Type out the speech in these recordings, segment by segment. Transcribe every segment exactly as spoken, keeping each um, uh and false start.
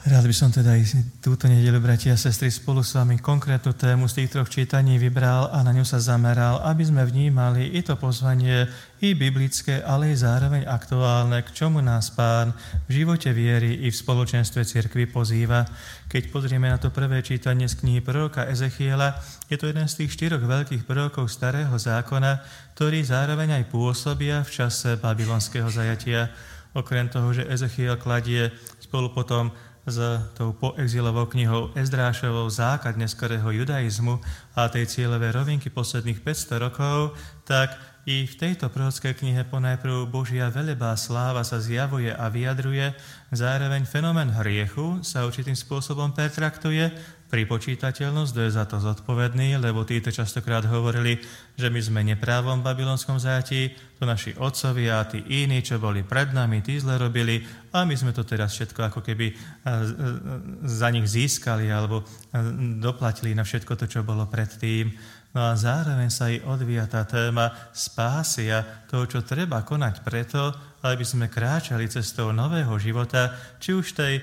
Rád by som teda aj túto nedeľu, bratia a sestry, spolu s vami konkrétnu tému z tých troch čítaní vybral a na ňu sa zameral, aby sme vnímali i to pozvanie, i biblické, ale i zároveň aktuálne, k čomu nás Pán v živote viery i v spoločenstve cirkvi pozýva. Keď pozrieme na to prvé čítanie z knihy proroka Ezechiela, je to jeden z tých štyroch veľkých prorokov Starého zákona, ktorí zároveň aj pôsobia v čase babylonského zajatia. Okrem toho, že Ezechiel kladie spolu potom s tou poexilovou knihou Ezdrášovou základ neskorého judaizmu a tej cieľovej rovinky posledných päťsto rokov, tak i v tejto prorockej knihe ponajprv Božia velebá sláva sa zjavuje a vyjadruje, zároveň fenomén hriechu sa určitým spôsobom pertraktuje, pripočítateľnosť, kto je za to zodpovedný, lebo títo častokrát hovorili, že my sme neprávom v babylonskom zajatí, to naši otcovia a tí iní, čo boli pred nami, tí zle robili a my sme to teraz všetko ako keby za nich získali alebo doplatili na všetko to, čo bolo predtým. No a zároveň sa i odvíja tá téma spásy a toho, čo treba konať preto, aby sme kráčali cestou nového života, či už tej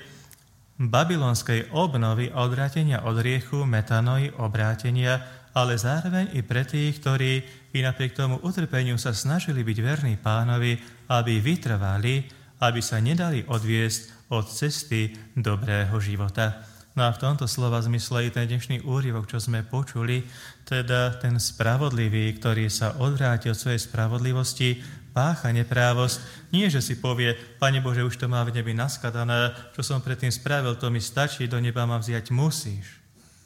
babylonskej obnovy, odvrátenia od hriechu, metanoi, obrátenia, ale zároveň i pre tých, ktorí i napriek tomu utrpeniu sa snažili byť verní Pánovi, aby vytrvali, aby sa nedali odviesť od cesty dobrého života. No a v tomto slova zmysle i ten dnešný úryvok, čo sme počuli, teda ten spravodlivý, ktorý sa odvráti od svojej spravodlivosti, pácha neprávosť, nie že si povie, Pane Bože, už to má v nebi naskladané, čo som predtým spravil, to mi stačí, do neba ma vziať musíš.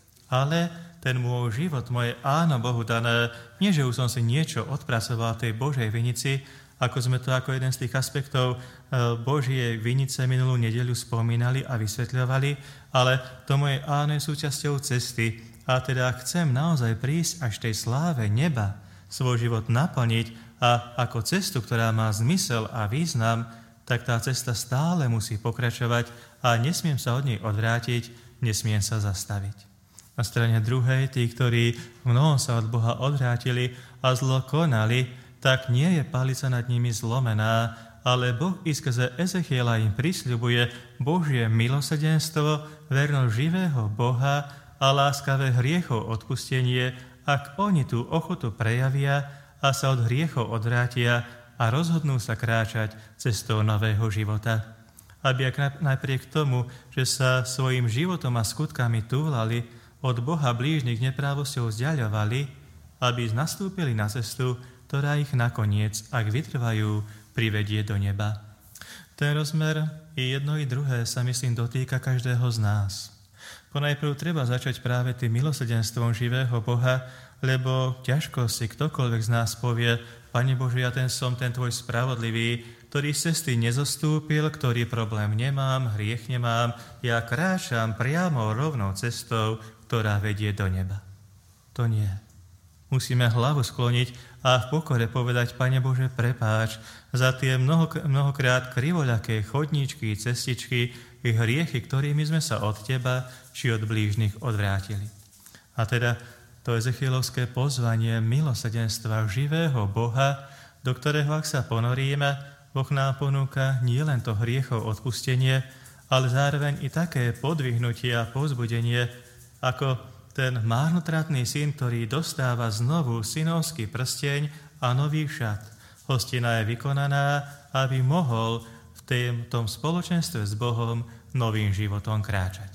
Ale ten môj život, moje áno Bohu dané, nie že už som si niečo odpracoval v tej Božej vinici, ako sme to ako jeden z tých aspektov Božie vinice minulú nedeľu spomínali a vysvetľovali, ale to moje áno je súčasťou cesty. A teda chcem naozaj prísť až tej sláve neba, svoj život naplniť, a ako cestu, ktorá má zmysel a význam, tak tá cesta stále musí pokračovať a nesmiem sa od nej odvrátiť, nesmiem sa zastaviť. Na strane druhej, tí, ktorí mnoho sa od Boha odvrátili a zlo konali, tak nie je palica nad nimi zlomená, ale Boh i skrze Ezechiela im prisľubuje Božie milosrdenstvo, vernosť živého Boha a láskavé hriechov odpustenie, ak oni tú ochotu prejavia a sa od hriechov odvrátia a rozhodnú sa kráčať cestou nového života. Aby ak napriek tomu, že sa svojim životom a skutkami túlali, od Boha blížnych neprávosťou vzdiaľovali, aby nastúpili na cestu, ktorá ich nakoniec, ak vytrvajú, privedie do neba. Ten rozmer i jedno i druhé sa, myslím, dotýka každého z nás. Ponajprv treba začať práve tým milosrdenstvom živého Boha, lebo ťažko si ktokoľvek z nás povie, Pane Bože, ja ten som ten tvoj spravodlivý, ktorý z cesty nezostúpil, ktorý problém nemám, hriech nemám, ja kráčam priamo rovnou cestou, ktorá vedie do neba. To nie. Musíme hlavu skloniť a v pokore povedať, Pane Bože, prepáč za tie mnoho, mnohokrát krivoľaké chodníčky, cestičky i hriechy, ktorými sme sa od Teba či od blížnych odvrátili. A teda to ezechielovské pozvanie milosrdenstva živého Boha, do ktorého, ak sa ponoríme, Boh nám ponúka nielen to hriechov odpustenie, ale zároveň i také podvihnutie a povzbudenie, ako ten márnotratný syn, ktorý dostáva znovu synovský prsteň a nový šat. Hostina je vykonaná, aby mohol v tém, tom spoločenstve s Bohom novým životom kráčať.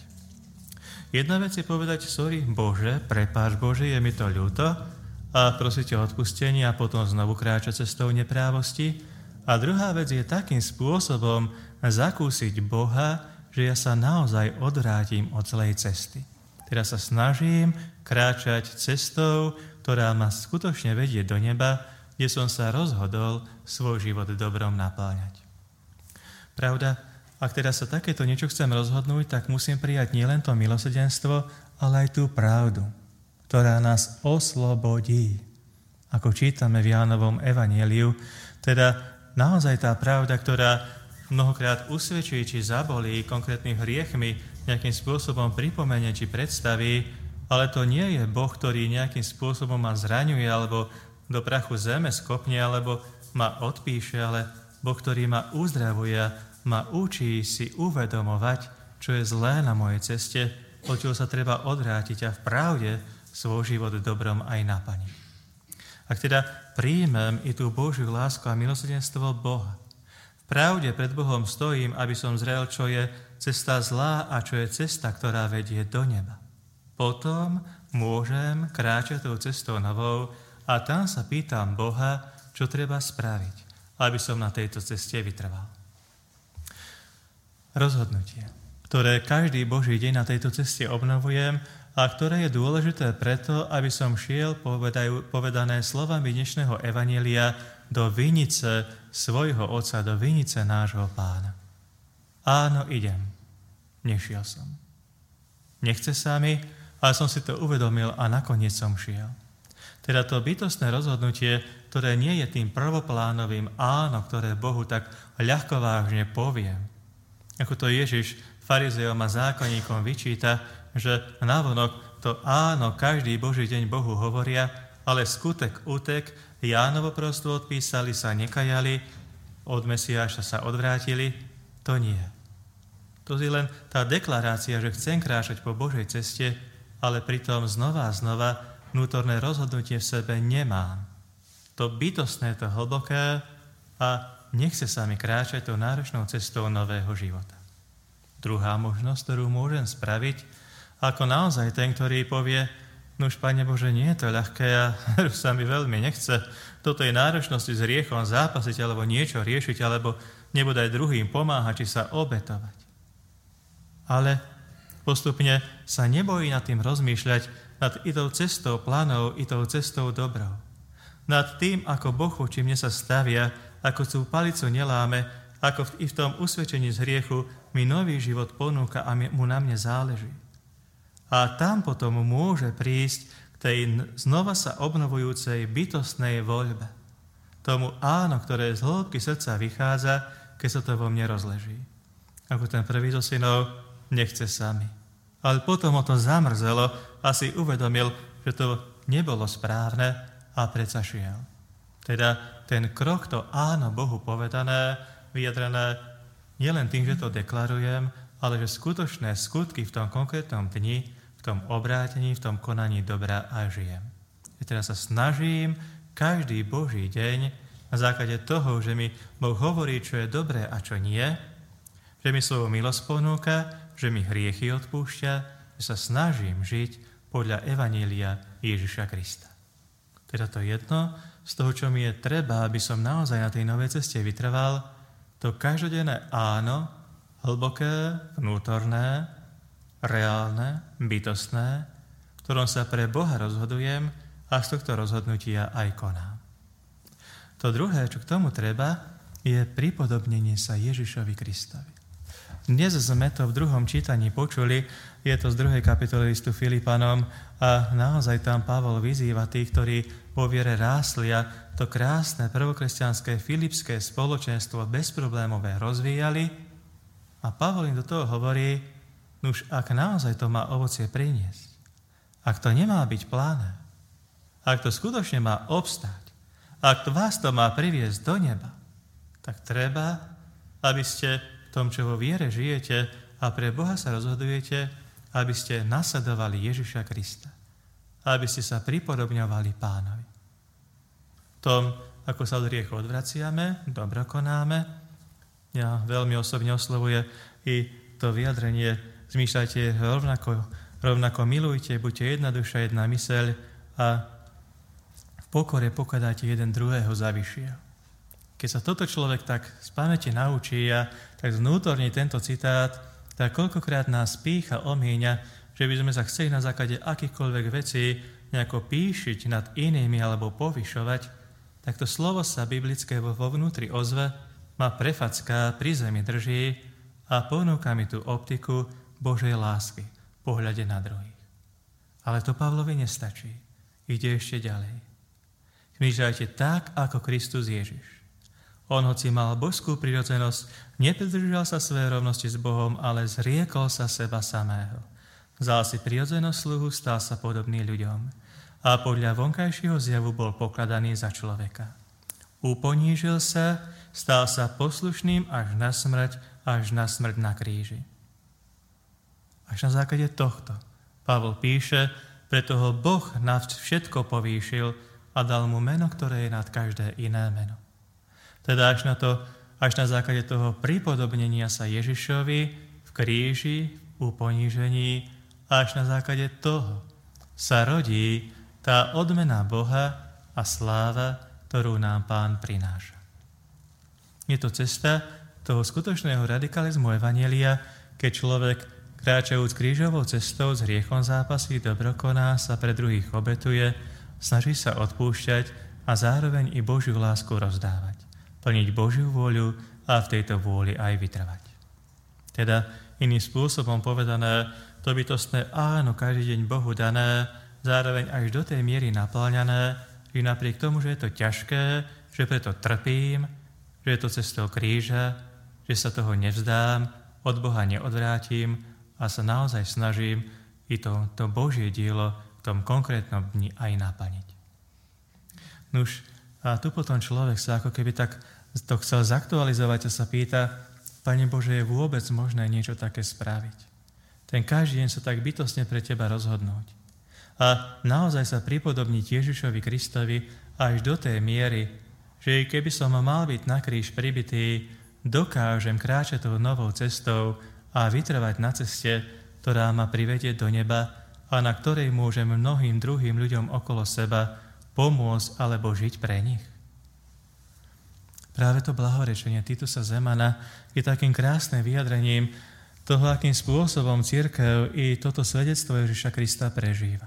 Jedna vec je povedať, sorry Bože, prepáč Bože, je mi to ľúto a prosiť o odpustenie a potom znovu kráčať cestou neprávosti. A druhá vec je takým spôsobom zakúsiť Boha, že ja sa naozaj odvrátim od zlej cesty. Teda sa snažím kráčať cestou, ktorá ma skutočne vedie do neba, kde som sa rozhodol svoj život dobrom napáľať. Pravda, ak teda sa takéto niečo chcem rozhodnúť, tak musím prijať nielen to milosrdenstvo, ale aj tú pravdu, ktorá nás oslobodí. Ako čítame v Jánovom evanjeliu, teda naozaj tá pravda, ktorá mnohokrát usvedčí, či zabolí konkrétnymi hriechmi, nejakým spôsobom pripomenie, či predstaví, ale to nie je Boh, ktorý nejakým spôsobom ma zraňuje, alebo do prachu zeme skopne, alebo ma odpíše, ale Boh, ktorý ma uzdravuje, ma učí si uvedomovať, čo je zlé na mojej ceste, odtiaľ sa treba odvrátiť a v pravde svoj život dobrom aj naplniť. Ak teda príjmem i tú Božiu lásku a milosrdenstvo Boha, v pravde pred Bohom stojím, aby som zrel, čo je cesta zlá a čo je cesta, ktorá vedie do neba. Potom môžem kráčať tou cestou novou a tam sa pýtam Boha, čo treba spraviť, aby som na tejto ceste vytrval. Rozhodnutie, ktoré každý Boží deň na tejto ceste obnovujem a ktoré je dôležité preto, aby som šiel, povedané slovami dnešného evanjelia, do vinice svojho Otca, do vinice nášho Pána. Áno, idem. Nešiel som. Nechce sa mi, ale som si to uvedomil a nakoniec som šiel. Teda to bytostné rozhodnutie, ktoré nie je tým prvoplánovým áno, ktoré Bohu tak ľahkovážne poviem. Ako to Ježiš farizeom a zákonníkom vyčíta, že navonok to áno každý Boží deň Bohu hovoria, ale skutek utek, Jánovo prostvo odpísali, sa nekajali, od Mesiáša sa odvrátili, to nie. To je len tá deklarácia, že chcem kráčať po Božej ceste, ale pritom znova a znova vnútorné rozhodnutie v sebe nemám. To bytostné, to hlboké a nechce sa mi kráčať tou náročnou cestou nového života. Druhá možnosť, ktorú môžem spraviť, ako naozaj ten, ktorý povie, no už, Pane Bože, nie je to ľahké a sa mi veľmi nechce do tej náročnosti s hriechom zápasiť alebo niečo riešiť, alebo nebodaj druhým pomáhať, či sa obetovať. Ale postupne sa nebojí nad tým rozmýšľať, nad i tou cestou plánov, i tou cestou dobrou. Nad tým, ako Boh voči mne sa stavia, ako tú palicu neláme, ako v, i v tom usvedčení z hriechu mi nový život ponúka a mu na mne záleží. A tam potom môže prísť k tej znova sa obnovujúcej bytostnej voľbe. Tomu áno, ktoré z hĺbky srdca vychádza, keď sa to vo mne rozleží. Ako ten prvý zo synov nechce sami. Ale potom ho to zamrzelo a si uvedomil, že to nebolo správne a predsa šiel. Teda ten krok, to áno Bohu povedané, vyjadrené nielen tým, že to deklarujem, ale že skutočné skutky v tom konkrétnom dni, v tom obrátení, v tom konaní dobra a žijem. Ja teraz sa snažím každý Boží deň na základe toho, že mi Boh hovorí, čo je dobré a čo nie, že mi svoju milosť ponúka, že mi hriechy odpúšťa, že sa snažím žiť podľa evanília Ježiša Krista. Teda to jedno z toho, čo mi je treba, aby som naozaj na tej novej ceste vytrval, to každodenné áno, hlboké, vnútorné, reálne, bytostné, v ktorom sa pre Boha rozhodujem a z tohto rozhodnutia aj konám. To druhé, čo k tomu treba, je pripodobnenie sa Ježišovi Kristovi. Dnes sme to v druhom čítaní počuli, je to z druhej kapitoly listu Filipanom a naozaj tam Pavol vyzýva tých, ktorí po viere rástli a to krásne prvokresťanské filipské spoločenstvo bezproblémové rozvíjali a Pavol im do toho hovorí, nuž ak naozaj to má ovocie priniesť, ak to nemá byť pláne, ak to skutočne má obstáť, ak to vás to má priviesť do neba, tak treba, aby ste tom, čo vo viere žijete a pre Boha sa rozhodujete, aby ste nasledovali Ježiša Krista. Aby ste sa pripodobňovali Pánovi. Tom, ako sa od hriechu odvraciame, dobro konáme, ja veľmi osobne oslovuje i to vyjadrenie, zmýšľajte rovnako, rovnako milujte, buďte jedna duša, jedna myseľ a v pokore pokladajte jeden druhého za vyššieho. Keď sa toto človek tak z pamäti naučí a tak vnútorne tento citát, tak koľkokrát nás pýcha, omíňa, že by sme sa chceli na základe akýchkoľvek vecí nejako píšiť nad inými alebo povyšovať, tak to slovo sa biblické vo vnútri ozve, ma prefacká, pri zemi drží a ponúka mi tú optiku Božej lásky, pohľade na druhých. Ale to Pavlovi nestačí. Ide ešte ďalej. Zmýšľajte tak, ako Kristus Ježiš. On, hoci mal božskú prirodzenosť, nepridržal sa svojej rovnosti s Bohom, ale zriekol sa seba samého. Vzal si prirodzenosť sluhu, stal sa podobný ľuďom a podľa vonkajšieho zjavu bol pokladaný za človeka. Uponížil sa, stal sa poslušným až na smrť, až na smrť na kríži. Až na základe tohto Pavol píše, preto ho Boh nad všetko povýšil a dal mu meno, ktoré je nad každé iné meno. Teda až na, to, až na základe toho pripodobnenia sa Ježišovi v kríži, v ponížení, až na základe toho sa rodí tá odmena Boha a sláva, ktorú nám Pán prináša. Je to cesta toho skutočného radikalizmu evanjelia, keď človek kráčajúc krížovou cestou s hriechom zápasí, dobrokoná, sa pre druhých obetuje, snaží sa odpúšťať a zároveň i Božiu lásku rozdávať. Plniť Božiu vôľu a v tejto vôli aj vytrvať. Teda iným spôsobom povedané, to bytostné áno každý deň Bohu dané, zároveň až do tej miery naplňané, že napriek tomu, že je to ťažké, že preto trpím, že je to cestou kríža, že sa toho nevzdám, od Boha neodvrátim a sa naozaj snažím i to, to Božie dielo v tom konkrétnom dni aj naplniť. Nuž, a tu potom človek sa ako keby tak to chcel zaktualizovať a sa pýta, Pane Bože, je vôbec možné niečo také spraviť? Ten každý deň sa tak bytostne pre teba rozhodnúť. A naozaj sa pripodobniť Ježišovi Kristovi až do tej miery, že keby som mal byť na kríž pribitý, dokážem kráčať tou novou cestou a vytrvať na ceste, ktorá ma privedie do neba a na ktorej môžem mnohým druhým ľuďom okolo seba pomôcť alebo žiť pre nich. Práve to blahorečenie Titusa Zemana je takým krásnym vyjadrením toho, akým spôsobom cirkev i toto svedectvo Ježiša Krista prežíva.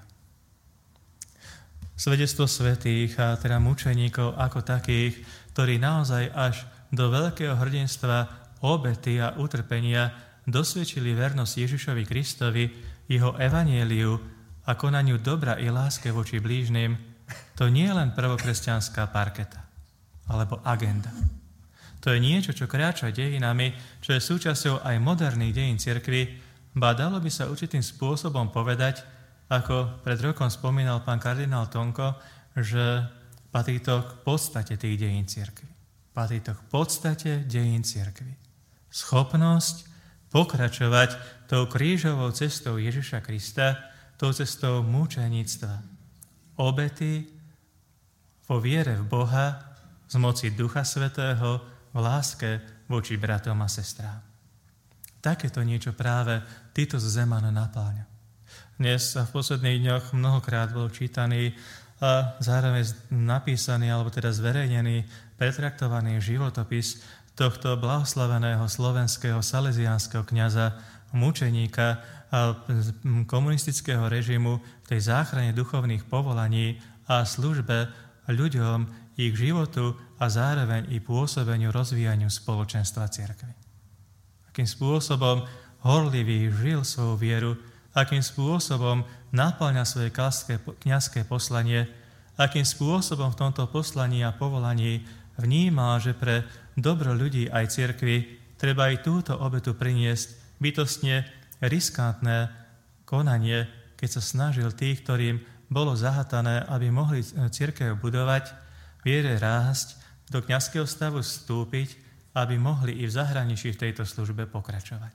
Svedectvo svätých a teda mučeníkov ako takých, ktorí naozaj až do veľkého hrdinstva, obety a utrpenia dosvedčili vernosť Ježišovi Kristovi, jeho evanjeliu a konaniu dobra i láske voči blížnym, to nie je len prvokresťanská parketa alebo agenda. To je niečo, čo kráča dejinami, čo je súčasťou aj moderných dejín cirkvi, ba dalo by sa určitým spôsobom povedať, ako pred rokom spomínal pán kardinál Tonko, že patrí to k podstate tých dejín cirkvi. Patrí to k podstate dejín cirkvi. Schopnosť pokračovať tou krížovou cestou Ježiša Krista, tou cestou mučeníctva, obety vo viere v Boha, z moci Ducha Svätého, v láske voči bratom a sestrám. Takéto niečo práve Titus Zeman napáľa. Dnes a v posledných dňoch mnohokrát bol čítaný a zároveň napísaný, alebo teda zverejnený, pretraktovaný životopis tohto blahoslaveného slovenského salesiánskeho kňaza, mučeníka a komunistického režimu v tej záchrane duchovných povolaní a službe ľuďom, ich životu a zároveň i pôsobeniu rozvíjaniu spoločenstva cirkvi. Akým spôsobom horlivý žil svoju vieru, akým spôsobom naplňa svoje kňazské poslanie, akým spôsobom v tomto poslaní a povolaní vnímal, že pre dobro ľudí aj cirkvi treba aj túto obetu priniesť bytostne riskantné konanie, keď sa snažil tých, ktorým bolo zahatané, aby mohli cirkev budovať, viere rásť, do kňazského stavu vstúpiť, aby mohli i v zahraničí v tejto službe pokračovať.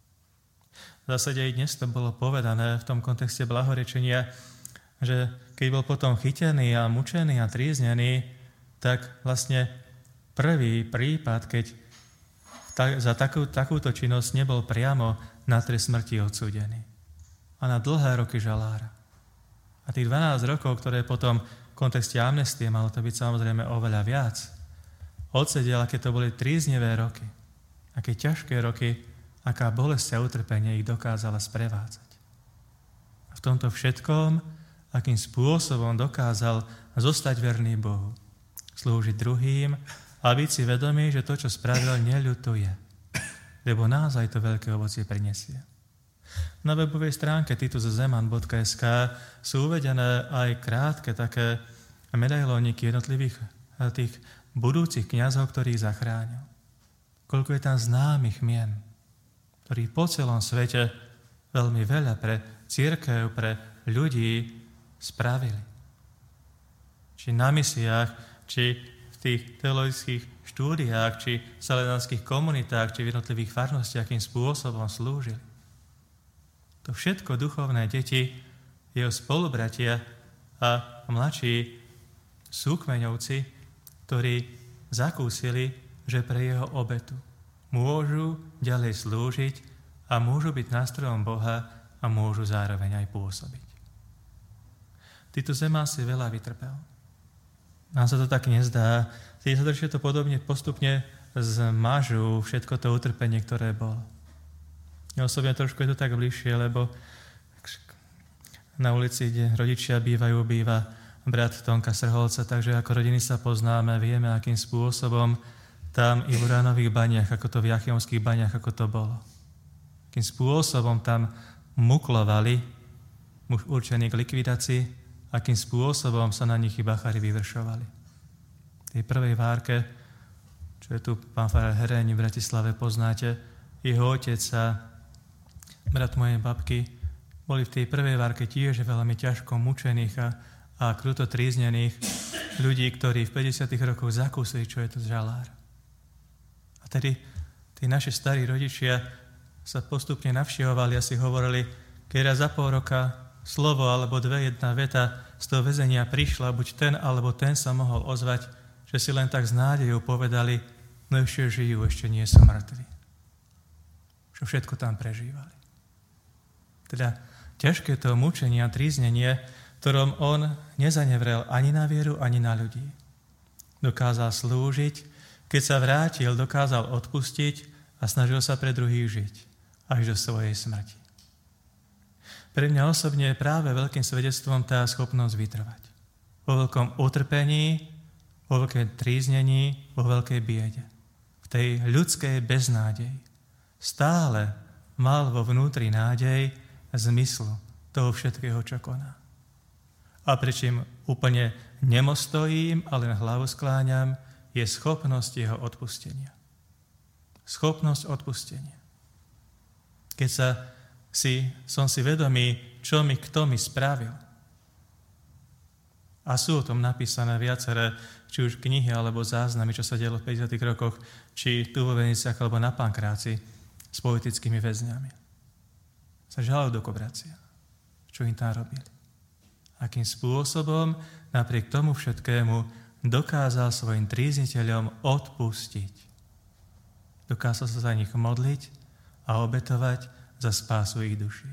V zásade aj dnes to bolo povedané v tom kontexte blahorečenia, že keď bol potom chytený a mučený a tríznený, tak vlastne prvý prípad, keď ta, za takú, takúto činnosť nebol priamo na trest smrti odsúdený. A na dlhé roky žalára. A tých dvanásť rokov, ktoré potom v kontexte amnestie, malo to byť samozrejme oveľa viac, odsedel, aké to boli tríznevé roky, aké ťažké roky, aká bolesť a utrpenie ich dokázala sprevádzať. A v tomto všetkom, akým spôsobom dokázal zostať verný Bohu, slúžiť druhým a byť si vedomý, že to, čo spravil, neľutuje, lebo naozaj to veľké ovocie prinesie. Na webovej stránke titus zeman bodka es ká sú uvedené aj krátke také medailóniky jednotlivých tých budúcich kňazov, ktorých zachránil. Koľko je tam známych mien, ktorí po celom svete veľmi veľa pre cirkev, pre ľudí spravili. Či na misiách, či v tých teologických štúdiách, či v salesiánskych komunitách, či v jednotlivých farnostiach, akým spôsobom slúžili. To všetko duchovné deti, jeho spolubratia a mladší súkmeňovci, ktorí zakúsili, že pre jeho obetu môžu ďalej slúžiť a môžu byť nástrojom Boha a môžu zároveň aj pôsobiť. Titus Zeman si veľa vytrpel. Nám sa to tak nezdá. Tie sa to podobne postupne zmažú všetko to utrpenie, ktoré bolo. Ja osobne trošku je to tak bližšie, lebo na ulici, kde rodičia bývajú, býva brat Tonka Srholca, takže ako rodiny sa poznáme, vieme, akým spôsobom tam i v Uránových baniach, ako to v Jachimovských baniach, ako to bolo. Akým spôsobom tam muklovali muž určený k likvidácii, akým spôsobom sa na nich i bachári vyvršovali. V tej prvej várke, čo je tu pán farár Heréni v Bratislave, poznáte, jeho otec a brat mojej babky boli v tej prvej várke tiež veľmi ťažko mučených a, a kruto tríznených ľudí, ktorí v päťdesiatych rokoch zakúsili, čo je to žalár. A tedy tí naši starí rodičia sa postupne navštevovali a si hovorili, keď raz za pol roka slovo alebo dve, jedna veta z toho väzenia prišla, buď ten alebo ten sa mohol ozvať, že si len tak s nádejou povedali, no ešte žijú, ešte nie sú mŕtvi. Čo všetko tam prežívali. Teda ťažké to mučenie a tríznenie, ktorom on nezanevrel ani na vieru, ani na ľudí. Dokázal slúžiť, keď sa vrátil, dokázal odpustiť a snažil sa pre druhých žiť až do svojej smrti. Pre mňa osobne je práve veľkým svedectvom tá schopnosť vytrvať. Vo veľkom utrpení, vo veľkej tríznení, vo veľkej biede. V tej ľudskej beznádeji. Stále mal vo vnútri nádej zmyslu toho všetkého, čo koná. A prečím úplne nemostojím, ale na hlavu skláňam, je schopnosť jeho odpustenia. Schopnosť odpustenia. Keď sa si, som si vedomý, čo mi kto mi spravil. A sú o tom napísané viaceré, či už knihy, alebo záznamy, čo sa dialo v päťdesiatych rokoch, či tu vo Veniciach, alebo na Pankráci s politickými väzňami. Sa žalajú do Kobracia. Čo im tam robili. Akým spôsobom napriek tomu všetkému dokázal svojim trízniteľom odpustiť. Dokázal sa za nich modliť a obetovať za spásu ich duší.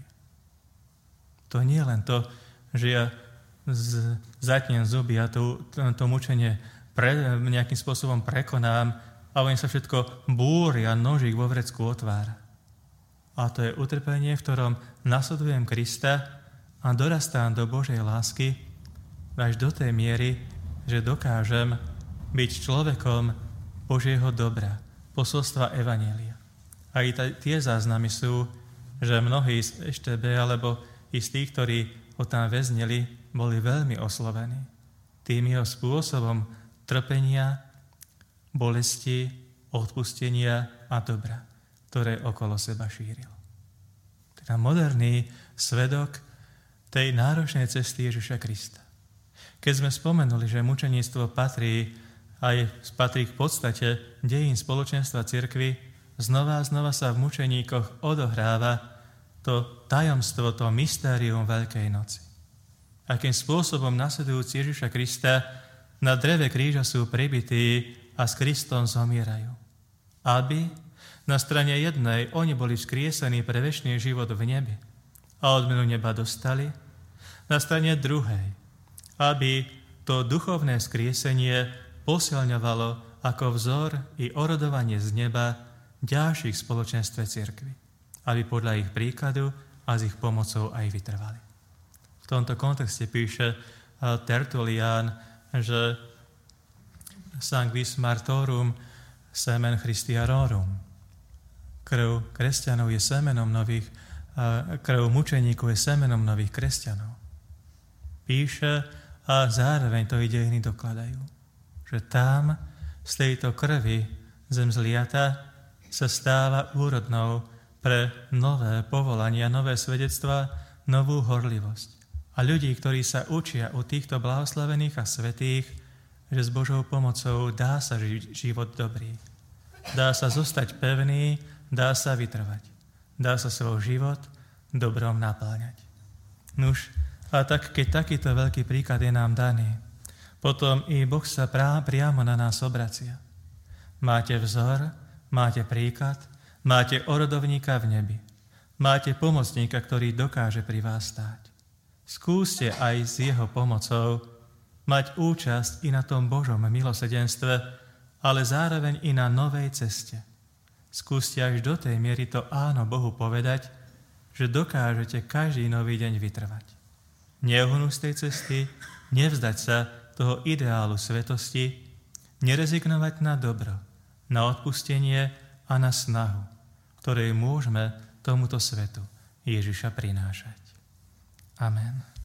To nie je len to, že ja z, zatnem zuby a to, to, to mučenie pre, nejakým spôsobom prekonám a oni sa všetko búri a nožík vo vrecku otvára. A to je utrpenie, v ktorom nasledujem Krista a dorastám do Božej lásky až do tej miery, že dokážem byť človekom Božieho dobra, posolstva Evanjelia. A i tie záznamy sú, že mnohí z é té bé alebo i z tých, ktorí ho tam väznili, boli veľmi oslovení tým jeho spôsobom trpenia, bolesti, odpustenia a dobra, ktoré okolo seba šíril. Teda moderný svedok tej náročnej cesty Ježiša Krista. Keď sme spomenuli, že mučeníctvo patrí aj patrí k podstate dejín spoločenstva cirkvi, znova a znova sa v mučeníkoch odohráva to tajomstvo, to mystérium Veľkej noci. Akým spôsobom nasledujúci Ježiša Krista na dreve kríža sú pribití a s Kristom zomierajú. Aby na strane jednej oni boli vzkriesení pre večný život v nebi a odmenu neba dostali, na strane druhej, aby to duchovné vzkriesenie posilňovalo ako vzor i orodovanie z neba ďalších spoločenstve cirkvi, aby podľa ich príkladu a s ich pomocou aj vytrvali. V tomto kontexte píše Tertulián, že sanguis martorum semen Christiarorum. Krv kresťanov je semenom nových, krv mučeníkov je semenom nových kresťanov. Píše a zároveň to i dejiny dokladajú, že tam z tejto krvi zem zliata sa stáva úrodnou pre nové povolania, nové svedectvá, novú horlivosť. A ľudí, ktorí sa učia u týchto blahoslavených a svätých, že s Božou pomocou dá sa žiť život dobrý. Dá sa zostať pevný, dá sa vytrvať. Dá sa svoj život dobrom napĺňať. Nuž, a tak keď takýto veľký príklad je nám daný, potom i Boh sa prá, priamo na nás obracia. Máte vzor, máte príklad, máte orodovníka v nebi, máte pomocníka, ktorý dokáže pri vás stáť. Skúste aj s jeho pomocou mať účasť i na tom Božom milosrdenstve, ale zároveň i na novej ceste. Skúste až do tej miery to áno Bohu povedať, že dokážete každý nový deň vytrvať. Neuhnúť z tej cesty, nevzdať sa toho ideálu svetosti, nerezignovať na dobro, na odpustenie a na snahu, ktorej môžeme tomuto svetu Ježiša prinášať. Amen.